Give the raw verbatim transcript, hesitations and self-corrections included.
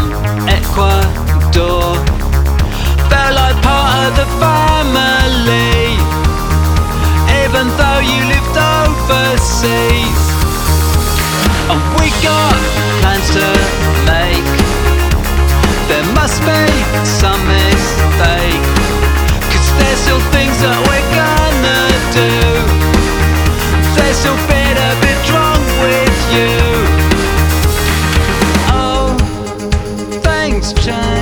Ecuador. Felt like part of the family, even though you lived overseas. And we got plans to make. There must be some mistake, 'cause there's still things that we're gonna do. There's still been a bit drunk with you. Oh, things change.